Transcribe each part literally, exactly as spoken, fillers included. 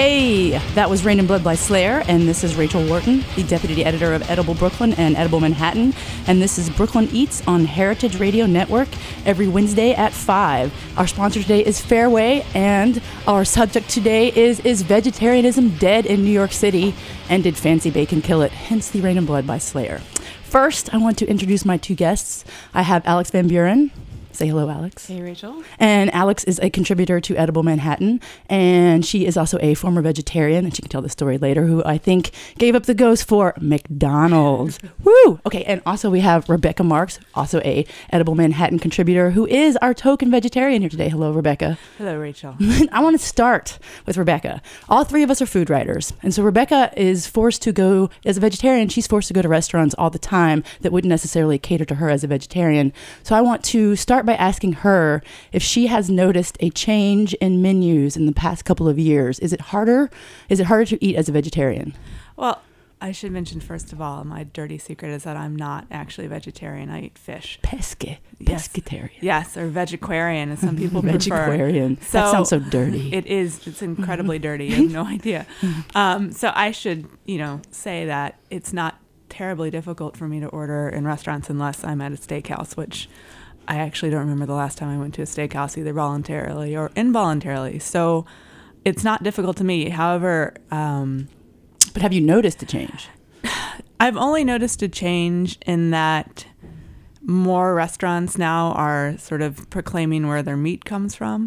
Hey, that was Rain and Blood by Slayer, and this is Rachel Wharton, the deputy editor of Edible Brooklyn and Edible Manhattan, and this is Brooklyn Eats on Heritage Radio Network every Wednesday at five. Our sponsor today is Fairway, and our subject today is, is vegetarianism dead in New York City, and did fancy bacon kill it? Hence the Rain and Blood by Slayer. First, I want to introduce my two guests. I have Alex Van Buren. Say hello, Alex. Hey, Rachel. And Alex is a contributor to Edible Manhattan, and she is also a former vegetarian, and she can tell the story later, who I think gave up the ghost for McDonald's. Woo! Okay, and also we have Rebecca Marks, also a Edible Manhattan contributor, who is our token vegetarian here today. Hello, Rebecca. Hello, Rachel. I want to start with Rebecca. All three of us are food writers, and so Rebecca is forced to go, as a vegetarian, she's forced to go to restaurants all the time that wouldn't necessarily cater to her as a vegetarian. So I want to start by asking her if she has noticed a change in menus in the past couple of years. Is it harder? Is it harder to eat as a vegetarian? Well, I should mention, first of all, my dirty secret is that I'm not actually a vegetarian. I eat fish. Pesca. Yes. Pescatarian. Yes, or vegetarian, as some people prefer. Vegetarian. So that sounds so dirty. It is. It's incredibly dirty. You have no idea. Um, so I should, you know, say that it's not terribly difficult for me to order in restaurants unless I'm at a steakhouse, which I actually don't remember the last time I went to a steakhouse, either voluntarily or involuntarily. So it's not difficult to me. However, um, but have you noticed a change? I've only noticed a change in that more restaurants now are sort of proclaiming where their meat comes from.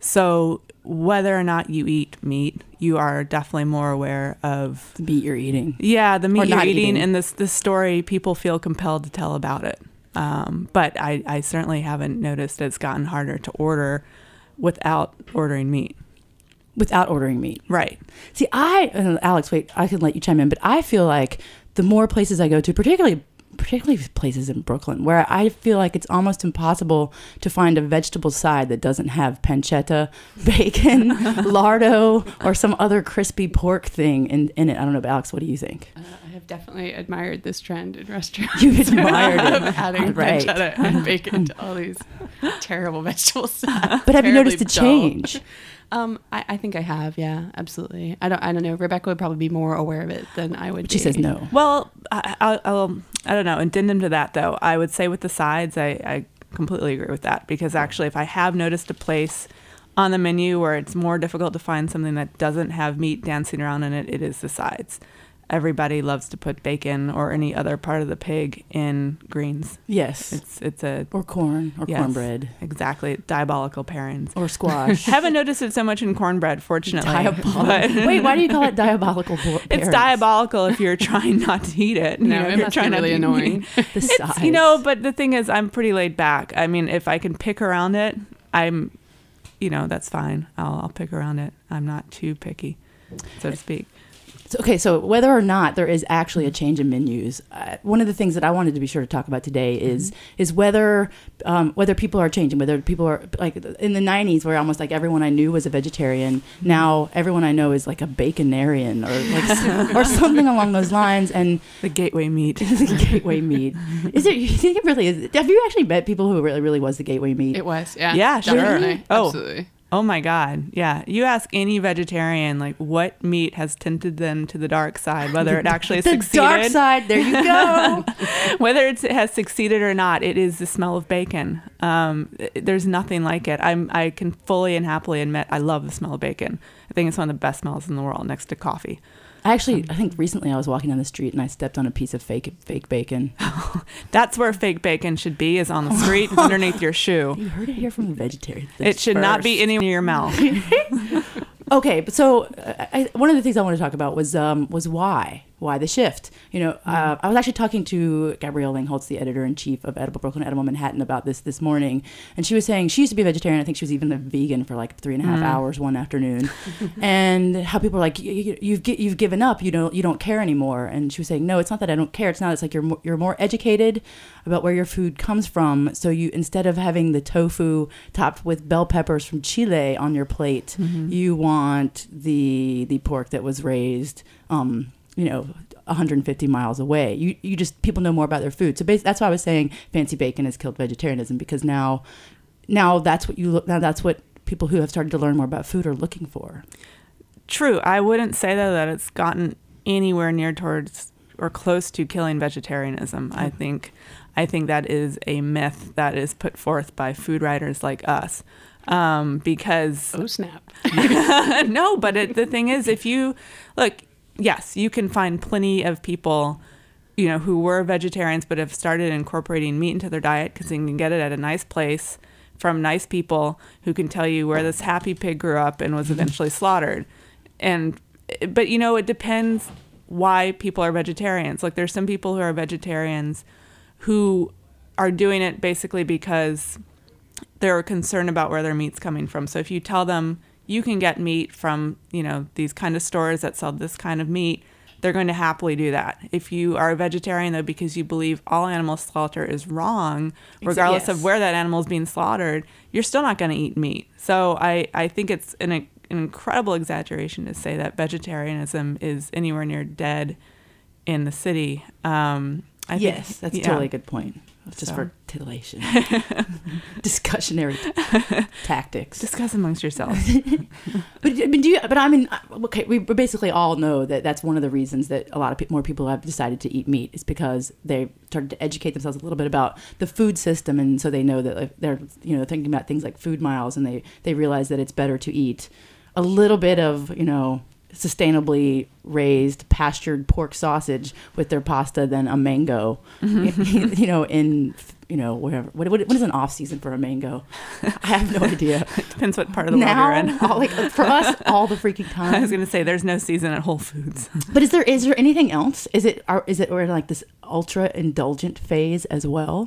So whether or not you eat meat, you are definitely more aware of the meat you're eating. Yeah, the meat or you're not eating, eating, and this the story people feel compelled to tell about it. Um, but I, I certainly haven't noticed it's gotten harder to order without ordering meat. Without ordering meat. Right. See, I, uh, Alex, wait, I can let you chime in, but I feel like the more places I go to, particularly particularly places in Brooklyn, where I feel like it's almost impossible to find a vegetable side that doesn't have pancetta, bacon, lardo, or some other crispy pork thing in, in it. I don't know, but Alex, what do you think? Uh, I have definitely admired this trend in restaurants. You've admired it. Of adding Right. pancetta and bacon to all these terrible vegetable sides. But have you Terribly noticed a dull. change? Um, I, I think I have, yeah, absolutely. I don't, I don't know. Rebecca would probably be more aware of it than I would. But she be. says no. Well, I, I'll, I'll, I don't know. Addendum to that, though, I would say with the sides, I, I completely agree with that. Because actually, if I have noticed a place on the menu where it's more difficult to find something that doesn't have meat dancing around in it, it is the sides. Everybody loves to put bacon or any other part of the pig in greens. Yes. It's it's a Or corn, or yes, cornbread. Exactly. Diabolical pairings. Or squash. Haven't noticed it so much in cornbread, fortunately. Diabolical. but- Wait, why do you call it diabolical? It's parents? diabolical if you're trying not to eat it. You No, know, it if you're must be trying not really to eat annoying. meat. The It's, sides. you know, but the thing is, I'm pretty laid back. I mean, if I can pick around it, I'm, you know, that's fine. I'll, I'll pick around it. I'm not too picky, so to speak. So, okay, so whether or not there is actually a change in menus, uh, one of the things that I wanted to be sure to talk about today is mm-hmm. is whether um, whether people are changing, whether people are, like in the nineties where almost like everyone I knew was a vegetarian, mm-hmm. now everyone I know is like a baconarian or like or something along those lines. And The gateway meat. the gateway meat. Is it, you think it really is? Have you actually met people who it really, really was the gateway meat? It was, yeah. Yeah, sure. Definitely. Oh. Absolutely. Oh my God. Yeah. You ask any vegetarian, like, what meat has tempted them to the dark side, whether it actually has the succeeded. dark side, there you go. Whether it's, it has succeeded or not, it is the smell of bacon. Um, it- there's nothing like it. I'm, I can fully and happily admit I love the smell of bacon. I think it's one of the best smells in the world next to coffee. I actually, I think recently I was walking down the street and I stepped on a piece of fake fake bacon. That's where fake bacon should be, is on the street underneath your shoe. You heard it here from a vegetarian. It should not be first. anywhere near your mouth. Okay, but so uh, I, one of the things I want to talk about was um, was why why the shift. You know, uh, I was actually talking to Gabrielle Langholtz, the editor in chief of Edible Brooklyn, Edible Manhattan, about this this morning, and she was saying she used to be a vegetarian. I think she was even a vegan for like three and a half Mm. hours one afternoon, and how people are like, you, you, you've gi- you've given up. You don't you don't care anymore. And she was saying, no, it's not that I don't care. It's not. It's like you're more, you're more educated about where your food comes from. So you, instead of having the tofu topped with bell peppers from Chile on your plate, Mm-hmm. you want the the pork that was raised, um, you know, one hundred fifty miles away. You you just, people know more about their food. So bas- that's why I was saying fancy bacon has killed vegetarianism, because now now that's what you look now that's what people who have started to learn more about food are looking for. True. I wouldn't say, though, that it's gotten anywhere near towards or close to killing vegetarianism. Mm-hmm. I think I think that is a myth that is put forth by food writers like us. Um, because... Oh, snap. No, but it, the thing is, if you... Look, yes, you can find plenty of people, you know, who were vegetarians but have started incorporating meat into their diet because they can get it at a nice place from nice people who can tell you where this happy pig grew up and was eventually slaughtered. And but you know, it depends why people are vegetarians. Like, there's some people who are vegetarians who are doing it basically because they're concerned about where their meat's coming from. So if you tell them you can get meat from, you know, these kind of stores that sell this kind of meat, they're going to happily do that. If you are a vegetarian, though, because you believe all animal slaughter is wrong, regardless yes. of where that animal is being slaughtered, you're still not going to eat meat. So I, I think it's an, an incredible exaggeration to say that vegetarianism is anywhere near dead in the city. Um, I yes, think, that's yeah. totally a good point. Just so. For titillation. Discussionary tactics. Discuss amongst yourselves. but, but, do you, but I mean, okay, we basically all know that that's one of the reasons that a lot of pe- more people have decided to eat meat is because they started to educate themselves a little bit about the food system. And so they know that like, they're, you know, thinking about things like food miles, and they, they realize that it's better to eat a little bit of, you know, sustainably raised pastured pork sausage with their pasta than a mango, mm-hmm. you know, in, you know, wherever. What, what, what is an off season for a mango? I have no idea. Depends what part of the now, world you're in. all, like, for us, all the freaking time. I was going to say there's no season at Whole Foods. But is there is there anything else? Is it are, is it we're in like this ultra indulgent phase as well?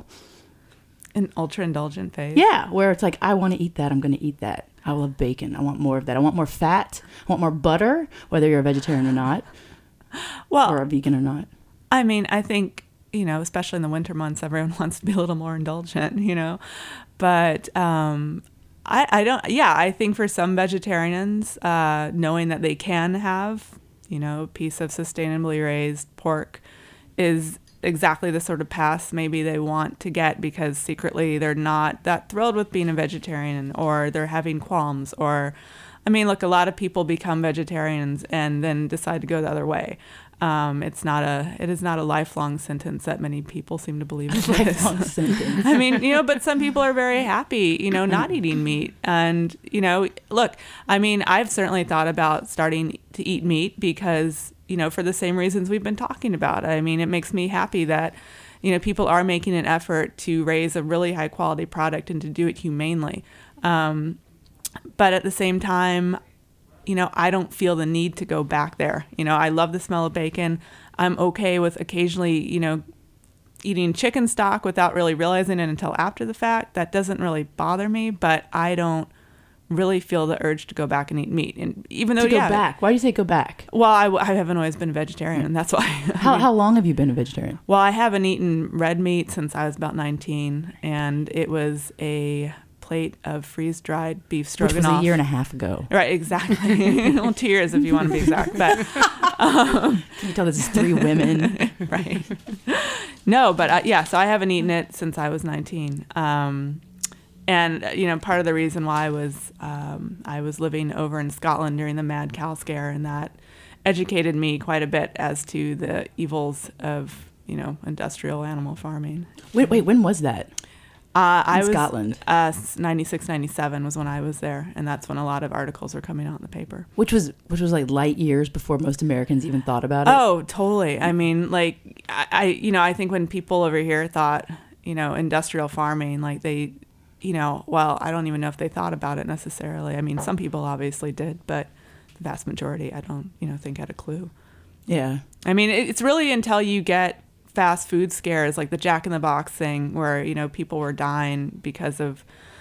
An ultra indulgent phase? Yeah, where it's like, I want to eat that, I'm going to eat that. I love bacon. I want more of that. I want more fat. I want more butter, whether you're a vegetarian or not. Well, or a vegan or not. I mean, I think, you know, especially in the winter months, everyone wants to be a little more indulgent, you know. But um, I, I don't, yeah, I think for some vegetarians, uh, knowing that they can have, you know, a piece of sustainably raised pork is exactly the sort of pass maybe they want to get because secretly they're not that thrilled with being a vegetarian, or they're having qualms, or I mean, look, a lot of people become vegetarians and then decide to go the other way. Um, it's not a it is not a lifelong sentence that many people seem to believe it is. Lifelong sentence. I mean, you know, but some people are very happy, you know, not eating meat. And, you know, look, I mean, I've certainly thought about starting to eat meat because, you know, for the same reasons we've been talking about. I mean, it makes me happy that, you know, people are making an effort to raise a really high quality product and to do it humanely. Um, but at the same time, you know, I don't feel the need to go back there. You know, I love the smell of bacon. I'm okay with occasionally, you know, eating chicken stock without really realizing it until after the fact. That doesn't really bother me, but I don't really feel the urge to go back and eat meat. And even though, to go yeah, back, why do you say go back? Well, I, I haven't always been a vegetarian, and that's why. How I mean, how long have you been a vegetarian? Well, I haven't eaten red meat since I was about nineteen, and it was a plate of freeze-dried beef stroganoff. Which was a year and a half ago. Right, exactly. Well, two years if you want to be exact. But um, can you tell this is three women? Right. No, but uh, yeah, so I haven't eaten it since I was nineteen. Um, and, uh, you know, part of the reason why was um, I was living over in Scotland during the mad cow scare, and that educated me quite a bit as to the evils of, you know, industrial animal farming. Wait, wait, when was that? Uh, I was, Scotland. Uh, ninety-six, ninety-seven was when I was there, and that's when a lot of articles were coming out in the paper. Which was which was like light years before most Americans even thought about it. Oh, totally. I mean, like, I, I you know, I think when people over here thought, you know, industrial farming, like they, you know, well, I don't even know if they thought about it necessarily. I mean, some people obviously did, but the vast majority, I don't, you know, think had a clue. Yeah. I mean, it, it's really until you get fast food scares like the Jack in the Box thing where, you know, people were dying because of,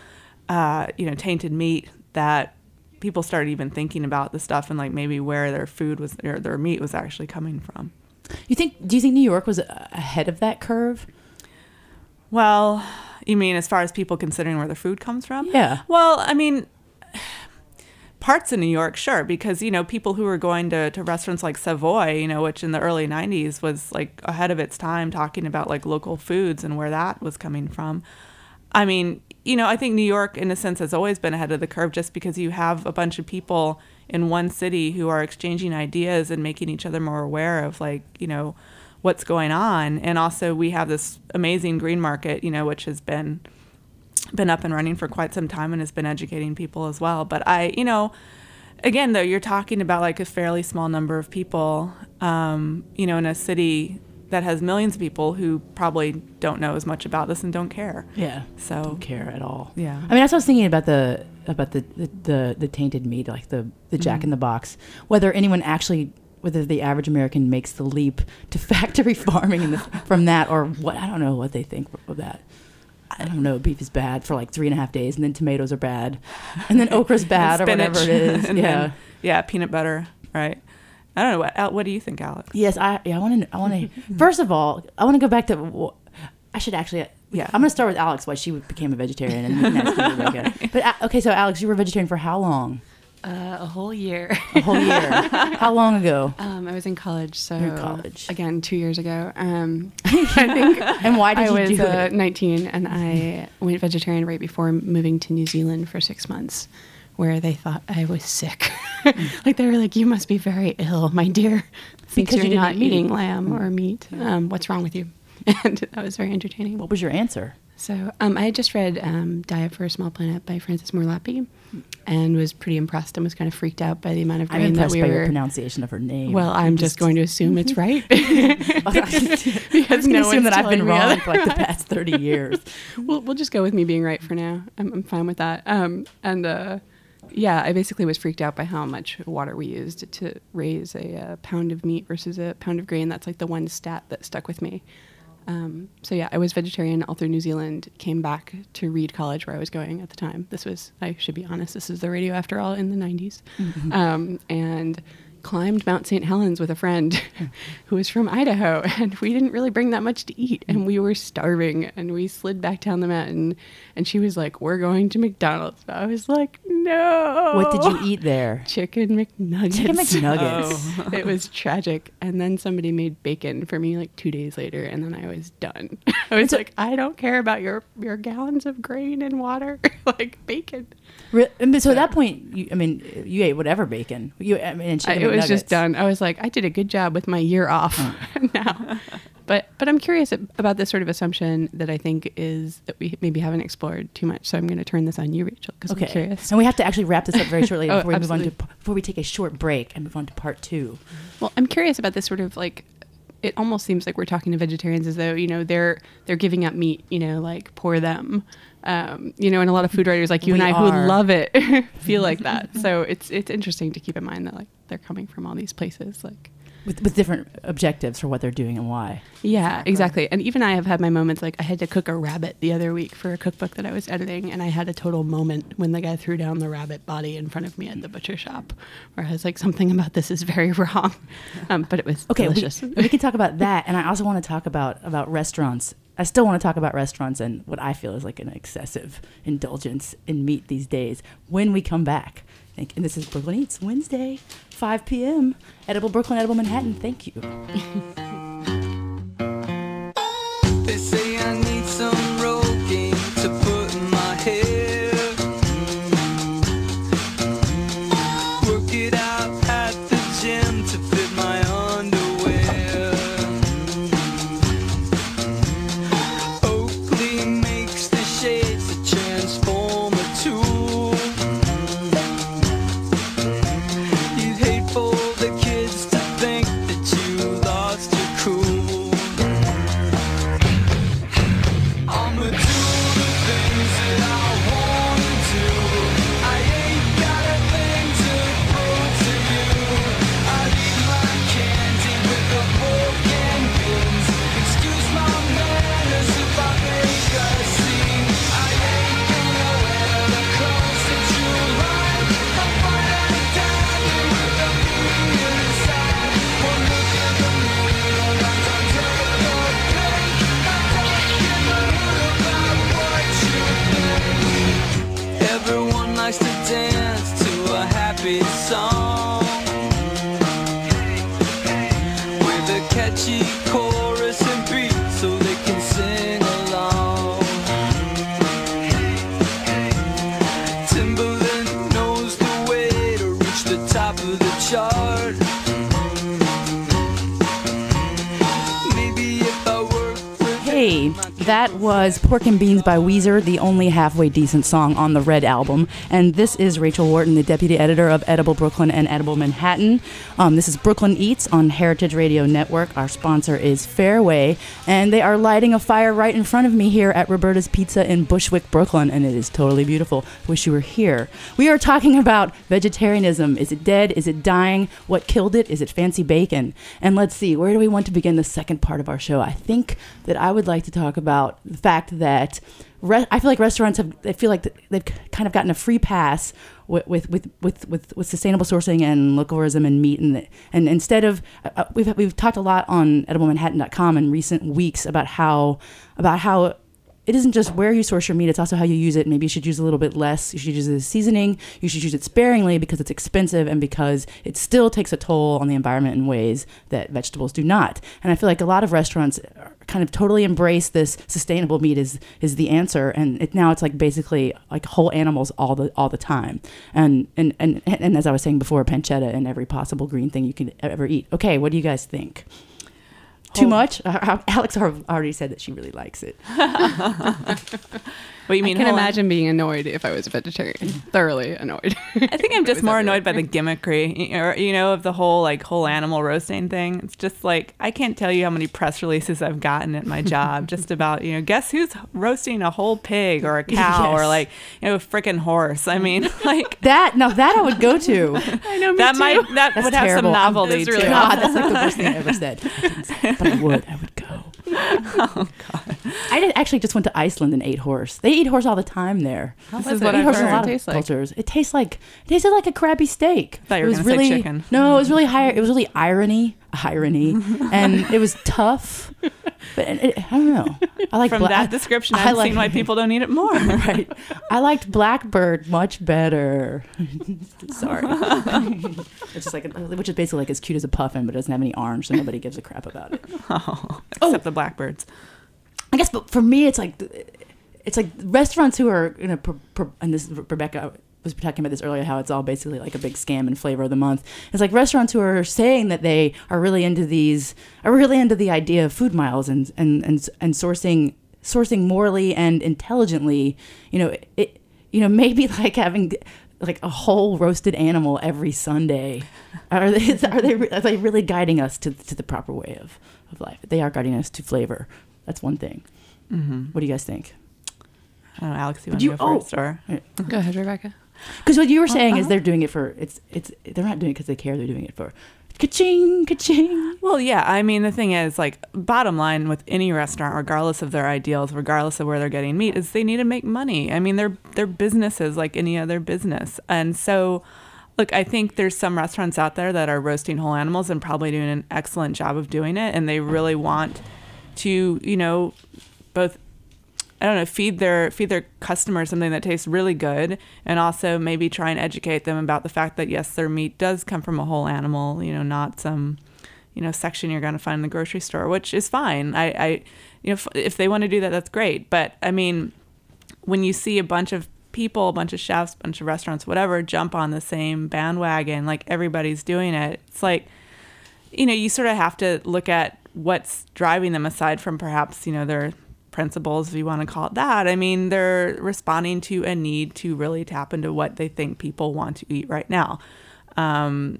uh, you know, tainted meat that people started even thinking about the stuff and like maybe where their food was or their meat was actually coming from. You think, do you think New York was ahead of that curve? Well, you mean as far as people considering where their food comes from? Yeah. Well, I mean, parts of New York, sure, because, you know, people who were going to, to restaurants like Savoy, you know, which in the early nineties was like ahead of its time talking about like local foods and where that was coming from. I mean, you know, I think New York, in a sense, has always been ahead of the curve just because you have a bunch of people in one city who are exchanging ideas and making each other more aware of, like, you know, what's going on. And also we have this amazing green market, you know, which has been been up and running for quite some time and has been educating people as well. But I, you know, again, though, you're talking about like a fairly small number of people, um, you know, in a city that has millions of people who probably don't know as much about this and don't care. Yeah. So don't care at all. Yeah. I mean, that's what I was thinking about the about the the, the, the tainted meat, like the, the Jack Mm-hmm. in the Box. Whether anyone actually, whether the average American makes the leap to factory farming in the, from that, or what, I don't know what they think of that. I don't know. Beef is bad for like three and a half days, and then tomatoes are bad, and then okra's bad, or whatever it is. and Yeah. then, yeah, peanut butter, right? I don't know. What, Al- what do you think, Alex? Yes, I yeah, I want to. I want to. First of all, I want to go back to. I should actually. Yeah. I'm going to start with Alex. Why she became a vegetarian, and then ask you, Rebecca. But uh, okay, so Alex, you were a vegetarian for how long? Uh, a whole year. A whole year. How long ago? Um, I was in college, so You're in college. again two years ago. Um, I think And why did I you was do uh, it? nineteen, and I went vegetarian right before moving to New Zealand for six months, where they thought I was sick. Like they were like, "You must be very ill, my dear, since Because you you're didn't not eat meat." eating lamb or meat. Um, what's wrong with you?" And that was very entertaining. What was your answer? So um, I had just read um, Diet for a Small Planet by Frances Moore Lappy, and was pretty impressed and was kind of freaked out by the amount of I'm grain that impressed we by were. your pronunciation of her name. Well, I'm You just going to assume it's right. I was going no to assume one's that I've been telling me wrong for like the otherwise. past thirty years. we'll we'll just go with me being right for now. I'm I'm fine with that. Um, and uh, yeah, I basically was freaked out by how much water we used to raise a, uh pound of meat versus a pound of grain. That's like the one stat that stuck with me. Um, so yeah, I was vegetarian all through New Zealand, came back to Reed College where I was going at the time. This was, I should be honest, this is the radio after all in the nineties. Mm-hmm. Um, and climbed Mount Saint Helens with a friend who was from Idaho, and we didn't really bring that much to eat, and we were starving, and we slid back down the mountain, and she was like, "We're going to McDonald's." I was like, "No." What did you eat there? Chicken McNuggets. Chicken McNuggets. Oh. It was tragic. And then somebody made bacon for me like two days later, and then I was done. I was like, I don't care about your your gallons of grain and water, like bacon. Re- I mean, so at that point, you, I mean, you ate whatever bacon. You, I mean, and I, chicken it was McNuggets. just done. I was like, I did a good job with my year off now. But but I'm curious about this sort of assumption that I think is that we maybe haven't explored too much. So I'm going to turn this on you, Rachel, because Okay. I'm curious. And we have to actually wrap this up very shortly Oh, before we move on to absolutely. before we take a short break and move on to part two. Well, I'm curious about this sort of like, it almost seems like we're talking to vegetarians as though, you know, they're they're giving up meat, you know, like poor them. Um, you know, and a lot of food writers like you We and I are. who love it feel like that. So it's it's interesting to keep in mind that like they're coming from all these places. Like, With, with different objectives for what they're doing and why. yeah, exactly. And even I have had my moments, like I had to cook a rabbit the other week for a cookbook that I was editing, and I had a total moment when the guy threw down the rabbit body in front of me at the butcher shop, where I was like, something about this is very wrong. Um, but it was Okay, we, delicious. we can talk about that, and I also want to talk about about restaurants. I still want to talk about restaurants and what I feel is like an excessive indulgence in meat these days. When we come back, Thank, and this is Brooklyn Eats Wednesday, five p.m. Edible Brooklyn, Edible Manhattan. Thank you. They say I need some Rogaine to put in my hair. Work it out at the gym to fit my underwear. Oakley makes the shades to transform a tool. You'd hate for the kids to think that you lost your That was Pork and Beans by Weezer, the only halfway decent song on the Red album. And this is Rachel Wharton, the deputy editor of Edible Brooklyn and Edible Manhattan. Um, this is Brooklyn Eats on Heritage Radio Network. Our sponsor is Fairway, and they are lighting a fire right in front of me here at Roberta's Pizza in Bushwick, Brooklyn, and it is totally beautiful. Wish you were here. We are talking about vegetarianism. Is it dead? Is it dying? What killed it? Is it fancy bacon? And let's see, where do we want to begin the second part of our show? I think that I would like to talk about about the fact that re- I feel like restaurants have, they feel like they've kind of gotten a free pass with with with with, with, with sustainable sourcing and localism and meat, and and instead of uh, we've we've talked a lot on edible manhattan dot com in recent weeks about how about how it isn't just where you source your meat, it's also how you use it. Maybe you should use a little bit less. You should use it as seasoning. You should use it sparingly because it's expensive and because it still takes a toll on the environment in ways that vegetables do not. And I feel like a lot of restaurants kind of totally embrace this sustainable meat is is the answer. And it, now it's like basically like whole animals all the all the time. And and, and, and as I was saying before, pancetta and every possible green thing you can ever eat. Okay, what do you guys think? Too much? Uh, Alex already said that she really likes it. What do you mean? I can whole- imagine being annoyed if I was a vegetarian. Thoroughly annoyed. I think I'm just was more everywhere. annoyed by the gimmickry, or you know, of the whole like whole animal roasting thing. It's just like I can't tell you how many press releases I've gotten at my job just about, you know, guess who's roasting a whole pig or a cow Yes. or like, you know, a freaking horse. I mean, like That now that I would go to. I know, me that too. might that That's would have terrible. some novelty That's really to it. God, that's like the worst thing I ever said. But I would. I would go. Oh God. I did, actually just went to Iceland and ate horse. They eat horse all the time there. This was is it? what Eat I've horse in a heard. lot It of tastes like. cultures. It tastes like it tasted like a crappy steak. Thought you were it was gonna say really chicken. no. It was really high. It was really irony, irony, and it was tough. But it, it, I don't know. I like From bla- that description, I I've like- seen why people don't eat it more. Right. I liked Blackbird much better. Sorry. It's just like, a, which is basically like as cute as a puffin, but it doesn't have any orange, so nobody gives a crap about it. Oh, except the blackbirds. I guess, but for me, it's like, it's like restaurants who are, you know, per, per, and this Rebecca was talking about this earlier, how it's all basically like a big scam and flavor of the month. It's like restaurants who are saying that they are really into these, are really into the idea of food miles and and and, and sourcing sourcing morally and intelligently. You know, it, you know, maybe like having like a whole roasted animal every Sunday. Are they are they are they really guiding us to to the proper way of of life? They are guiding us to flavor. That's one thing. Mm-hmm. What do you guys think? I don't know, Alex, you But want to you- go oh. first, or Go ahead, Rebecca. Because what you were saying is they're doing it for it's it's they're not doing it because they care. They're doing it for ka-ching, ka-ching. Well, yeah. I mean, the thing is, like, bottom line with any restaurant, regardless of their ideals, regardless of where they're getting meat, is they need to make money. I mean, they're they're businesses like any other business, and so, look, I think there's some restaurants out there that are roasting whole animals and probably doing an excellent job of doing it, and they really want to, you know, both. I don't know, feed their feed their customers something that tastes really good, and also maybe try and educate them about the fact that yes, their meat does come from a whole animal, you know, not some, you know, section you're going to find in the grocery store, which is fine. I, I you know, if, if they want to do that, that's great. But I mean, when you see a bunch of people, a bunch of chefs, a bunch of restaurants, whatever, jump on the same bandwagon, like everybody's doing it, it's like, you know, you sort of have to look at what's driving them aside from perhaps, you know, their principles, if you want to call it that. I mean, they're responding to a need to really tap into what they think people want to eat right now. Um,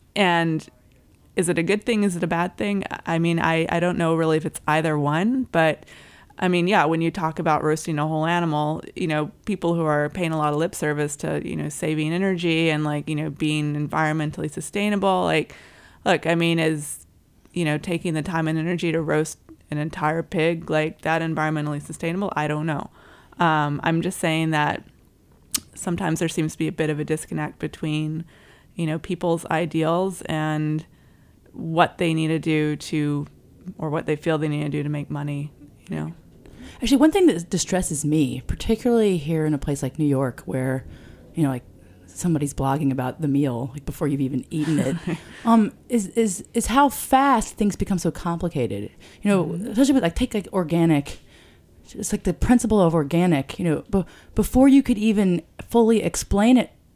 and is it a good thing? Is it a bad thing? I mean, I, I don't know really if it's either one, but I mean, yeah, when you talk about roasting a whole animal, you know, people who are paying a lot of lip service to, you know, saving energy and like, you know, being environmentally sustainable, like, look, I mean, is, you know, taking the time and energy to roast an entire pig, like that environmentally sustainable? I don't know. Um, I'm just saying that sometimes there seems to be a bit of a disconnect between, you know, people's ideals and what they need to do to, or what they feel they need to do to make money, you know. Actually, one thing that distresses me, particularly here in a place like New York, where, you know, like somebody's blogging about the meal like before you've even eaten it, um, is is is how fast things become so complicated. You know, mm-hmm. especially with like take like organic. It's like the principle of organic. You know, b- before you could even fully explain it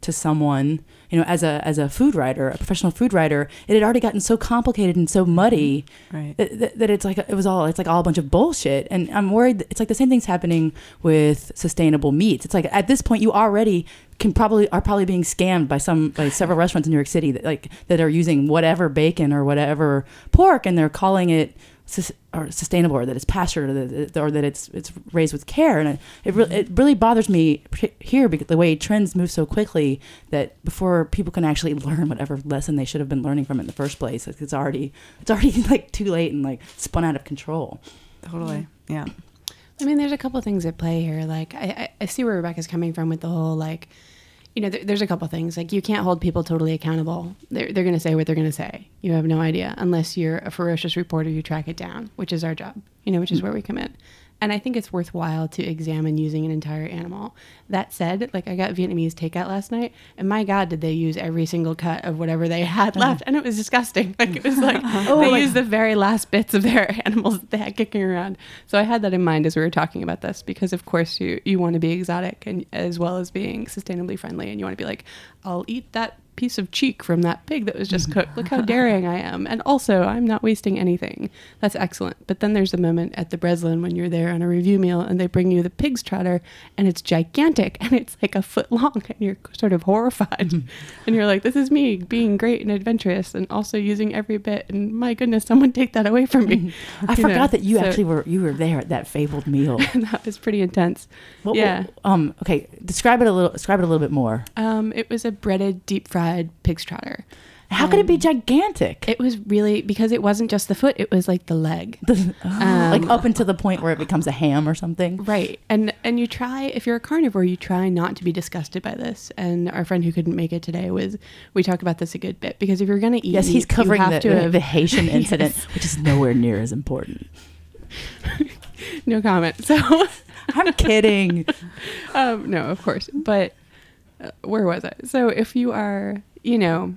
to someone, you know, as a as a food writer, a professional food writer, it had already gotten so complicated and so muddy Right. that, that, that it's like it was all it's like all a bunch of bullshit. And I'm worried that it's like the same thing's happening with sustainable meats. It's like at this point you already can probably are probably being scammed by some by several restaurants in New York City that like that are using whatever bacon or whatever pork, and they're calling it sus- or sustainable, or that it's pastured, or that, or that it's it's raised with care. And it it, re- it really bothers me here because the way trends move so quickly that before people can actually learn whatever lesson they should have been learning from it in the first place, it's already it's already like too late and like spun out of control. Totally. Yeah. I mean, there's a couple things at play here. Like, I, I, I see where Rebecca's coming from with the whole, like, you know, there, there's a couple things. Like, you can't hold people totally accountable. They're, they're going to say what they're going to say. You have no idea unless you're a ferocious reporter, you track it down, which is our job, you know, which is where we come in. And I think it's worthwhile to examine using an entire animal. That said, like, I got Vietnamese takeout last night, and my God, did they use every single cut of whatever they had left. And it was disgusting. Like, it was like, Oh, they like- used the very last bits of their animals that they had kicking around. So I had that in mind as we were talking about this, because of course you, you want to be exotic and as well as being sustainably friendly. And you want to be like, I'll eat that piece of cheek from that pig that was just cooked. Look how daring I am. And also, I'm not wasting anything. That's excellent. But then there's the moment at the Breslin when you're there on a review meal and they bring you the pig's trotter and it's gigantic and it's like a foot long and you're sort of horrified. And you're like, this is me being great and adventurous and also using every bit. And my goodness, someone take that away from me. I You forgot know, that you so- actually were you were there at that fabled meal. that was pretty intense. What- yeah. what- um. Okay. Describe it a little. Describe it a little bit more. Um, it was a breaded, deep fried pig's trotter. How could it be Um, gigantic? It was really, because it wasn't just the foot, it was like the leg. The- Um, like up until the point where it becomes a ham or something. Right. And and you try, if you're a carnivore, you try not to be disgusted by this. And our friend who couldn't make it today was, we talked about this a good bit, because if you're going to eat Yes, meat, he's covering you the, have to the, have, the Haitian incident, Yes. which is nowhere near as important. no comment. So, I'm kidding. um, no, of course. But uh, where was I? So if you are, you know,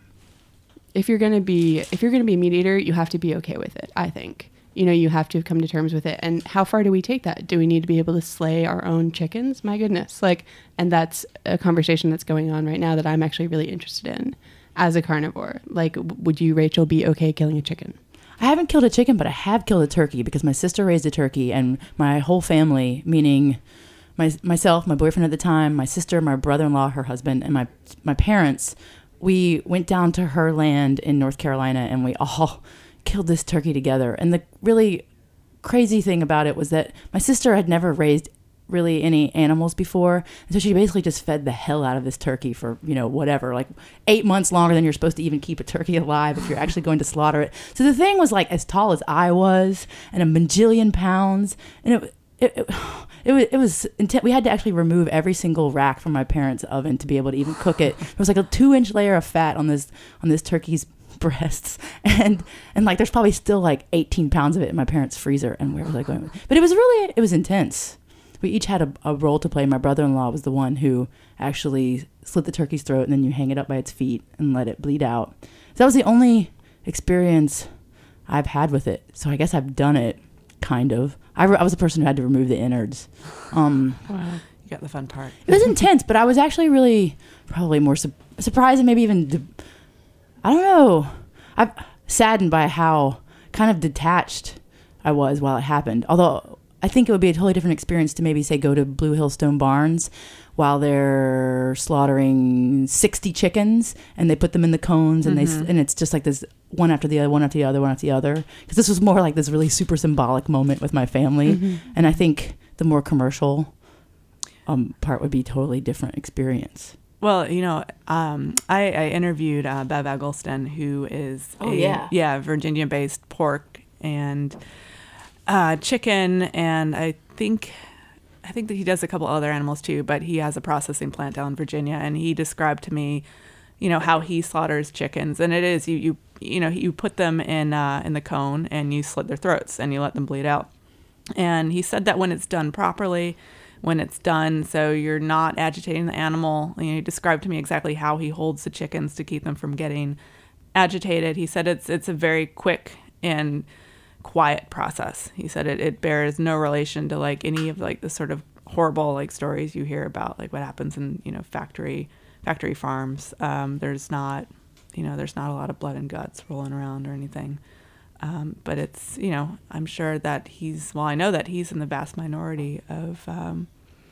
if you're going to be, if you're going to be a meat eater, you have to be okay with it, I think. You know, you have to come to terms with it. And how far do we take that? Do we need to be able to slay our own chickens? My goodness. Like, and that's a conversation that's going on right now that I'm actually really interested in as a carnivore. Like, w- would you, Rachel, be okay killing a chicken? I haven't killed a chicken, but I have killed a turkey because my sister raised a turkey, and my whole family, meaning my myself, my boyfriend at the time, my sister, my brother-in-law, her husband, and my my parents, we went down to her land in North Carolina, and we all killed this turkey together. And the really crazy thing about it was that my sister had never raised really any animals before, and so she basically just fed the hell out of this turkey for, you know, whatever, like eight months longer than you're supposed to even keep a turkey alive if you're actually going to slaughter it. So the thing was like as tall as I was and a bajillion pounds, and it it, it, it was it was intense. We had to actually remove every single rack from my parents' oven to be able to even cook it. There was like a two inch layer of fat on this on this turkey's breasts, and and like there's probably still like eighteen pounds of it in my parents' freezer. And where was I going with it? But it was really it was intense. We each had a, a role to play. My brother-in-law was the one who actually slit the turkey's throat, and then you hang it up by its feet and let it bleed out. So that was the only experience I've had with it. So I guess I've done it, kind of. I, re- I was the person who had to remove the innards. Um, Wow. You got the fun part. it was intense, but I was actually really probably more su- surprised and maybe even, de- I don't know, I'm saddened by how kind of detached I was while it happened. Although I think it would be a totally different experience to maybe say go to Blue Hill Stone Barns while they're slaughtering sixty chickens and they put them in the cones and Mm-hmm. they and it's just like this one after the other, one after the other, one after the other. Because this was more like this really super symbolic moment with my family, Mm-hmm. and I think the more commercial um, part would be a totally different experience. Well, you know, um, I, I interviewed uh, Bev Eggleston, who is Oh, a, yeah. yeah, Virginia-based pork and uh, chicken, and I think I think that he does a couple other animals too. But he has a processing plant down in Virginia, and he described to me, you know, how he slaughters chickens, and it is you you you know you put them in uh, in the cone and you slit their throats and you let them bleed out, and he said that when it's done properly. When it's done, so you're not agitating the animal. You know, he described to me exactly how he holds the chickens to keep them from getting agitated. He said it's it's a very quick and quiet process. He said it, it bears no relation to like any of like the sort of horrible like stories you hear about like what happens in, you know, factory factory farms. Um, there's not, you know, there's not a lot of blood and guts rolling around or anything. Um, but it's, you know, I'm sure that he's, well, I know that he's in the vast minority of um,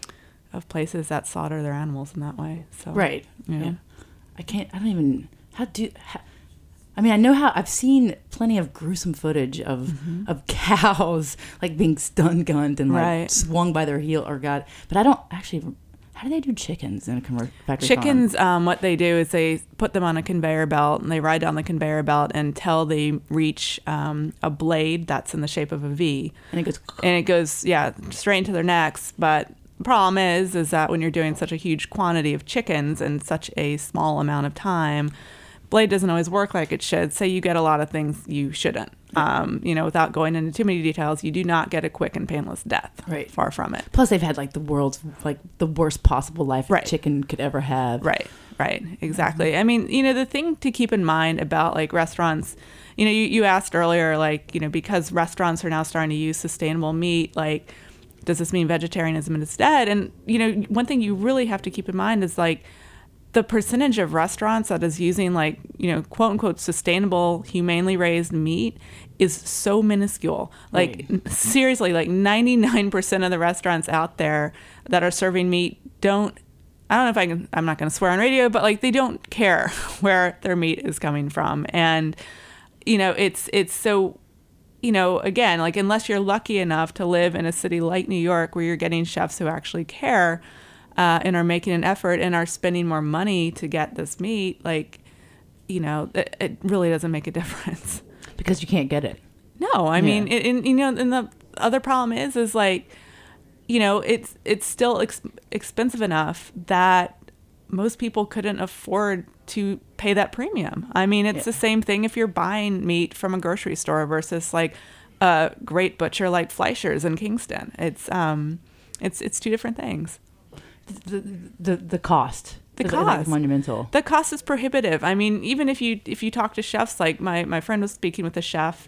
of places that slaughter their animals in that way. So Right. Yeah. Yeah. I can't, I don't even, how do, how, I mean, I know how, I've seen plenty of gruesome footage of Mm-hmm. of cows, like, being stun gunned and, like, Right. swung by their heel, or God. But I don't actually, how do they do chickens in a commercial factory farm? Chickens, um, what they do is they put them on a conveyor belt and they ride down the conveyor belt until they reach um, a blade that's in the shape of a V. And it goes, And it goes, yeah, straight into their necks. But the problem is, is that when you're doing such a huge quantity of chickens in such a small amount of time, blade doesn't always work like it should. So you get a lot of things you shouldn't. Um, you know, without going into too many details, you do not get a quick and painless death. Right. Far from it. plus they've had, like, the world's, like, the worst possible life Right. a chicken could ever have. Right, right, exactly. I mean, you know, the thing to keep in mind about, like, restaurants, you know, you, you asked earlier, like, you know, because restaurants are now starting to use sustainable meat, like, does this mean vegetarianism is dead? And, you know, one thing you really have to keep in mind is, like, the percentage of restaurants that is using, like, you know, quote unquote sustainable, humanely raised meat is so minuscule. Like, Right. seriously, like ninety-nine percent of the restaurants out there that are serving meat don't, I don't know if I can, I'm not going to swear on radio, but, like, they don't care where their meat is coming from. And, you know, it's, it's so, you know, again, like, unless you're lucky enough to live in a city like New York where you're getting chefs who actually care, Uh, and are making an effort and are spending more money to get this meat, like, you know, it, it really doesn't make a difference. Because you can't get it. No, I Yeah. mean, it, and, you know, and the other problem is, is like, you know, it's it's still ex- expensive enough that most people couldn't afford to pay that premium. I mean, it's Yeah. the same thing if you're buying meat from a grocery store versus, like, a great butcher like Fleischer's in Kingston. It's um, it's it's two different things. The, the, the cost. The is, I think, cost. monumental. The cost is prohibitive. I mean, even if you if you talk to chefs, like my, my friend was speaking with a chef,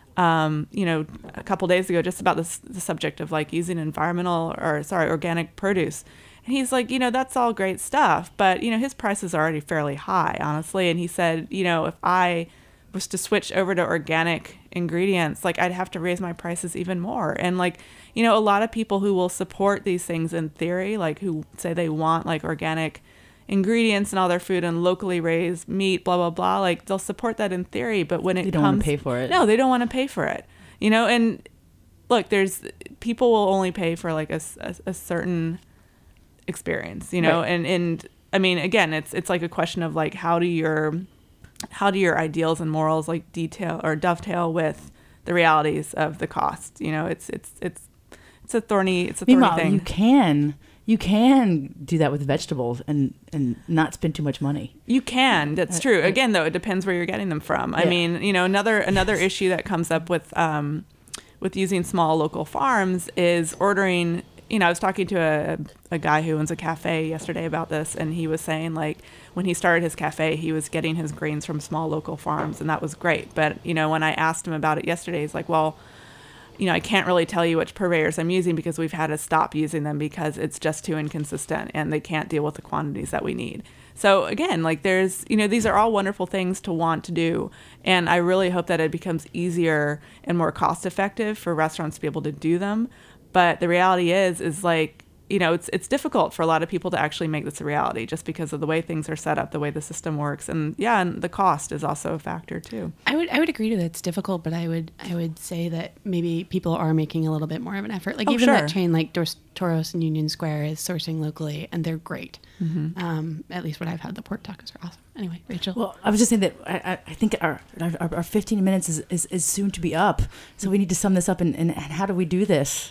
um, you know, a couple days ago, just about this the subject of, like, using environmental or sorry organic produce, and he's like, you know, that's all great stuff, but, you know, his price is already fairly high, honestly. And he said, you know, if I was to switch over to organic ingredients, like, I'd have to raise my prices even more. And, like, you know, a lot of people who will support these things in theory, like, who say they want, like, organic ingredients in all their food and locally raised meat, blah, blah, blah, like, they'll support that in theory, but when it They don't comes, wanna pay for it. No, they don't want to pay for it. You know, and look, there's people will only pay for, like, a, a, a certain experience, you know, Right. and, and I mean, again, it's, it's like a question of, like, how do your, how do your ideals and morals, like, detail or dovetail with the realities of the cost? You know, it's, it's, it's, it's a thorny, it's a thorny Meanwhile, thing. you can you can do that with vegetables and, and not spend too much money. You can. That's true. Again, though, it depends where you're getting them from. I Yeah. mean, you know, another another issue that comes up with um, with using small local farms is ordering. You know, I was talking to a a guy who owns a cafe yesterday about this, and he was saying, like, when he started his cafe, he was getting his grains from small local farms, and that was great. But, you know, when I asked him about it yesterday, he's like, well, you know, I can't really tell you which purveyors I'm using because we've had to stop using them because it's just too inconsistent and they can't deal with the quantities that we need. So again, like, there's, you know, these are all wonderful things to want to do. And I really hope that it becomes easier and more cost effective for restaurants to be able to do them. But the reality is, is like, you know, it's it's difficult for a lot of people to actually make this a reality just because of the way things are set up, the way the system works. And yeah, and the cost is also a factor too. I would I would agree that it's difficult, but I would I would say that maybe people are making a little bit more of an effort. Like Oh, even sure. that chain like Dos Toros and Union Square is sourcing locally, and they're great. Mm-hmm. Um, at least what I've had, the pork tacos are awesome. Anyway, Rachel. Well, I was just saying that I, I, I think our, our our fifteen minutes is, is, is soon to be up. So we need to sum this up. And, and, and how do we do this?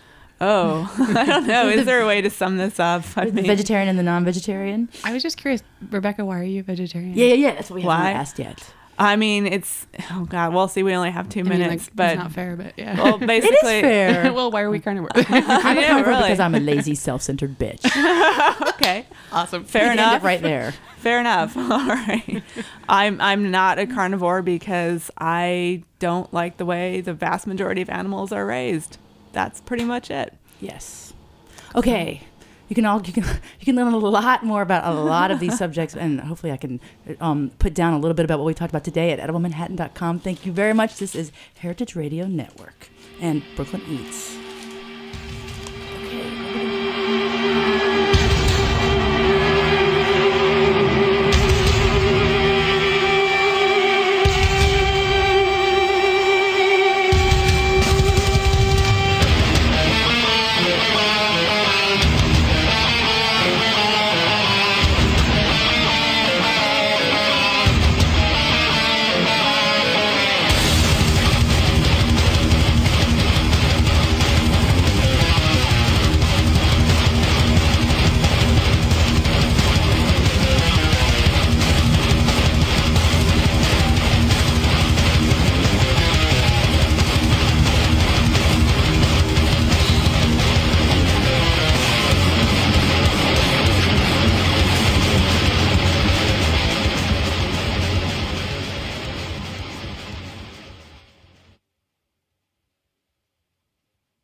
Oh, I don't know. Is there a way to sum this up? I The mean, vegetarian and the non-vegetarian? I was just curious, Rebecca, why are you a vegetarian? Yeah, yeah, yeah. That's what we Why? haven't asked yet. I mean, it's, oh God, well, see, we only have two I mean, minutes, like, but, it's not fair, but yeah. well, It basically, is fair. well, why are we carnivore? I'm a Yeah, carnivore really. because I'm a lazy, self-centered bitch. okay, Awesome. fair We can end enough. it right there. Fair enough. All right. I'm I'm not a carnivore because I don't like the way the vast majority of animals are raised. That's pretty much it. Yes. Okay. You can all you can you can learn a lot more about a lot of these subjects, and hopefully I can um, put down a little bit about what we talked about today at edible manhattan dot com. Thank you very much. This is Heritage Radio Network and Brooklyn Eats.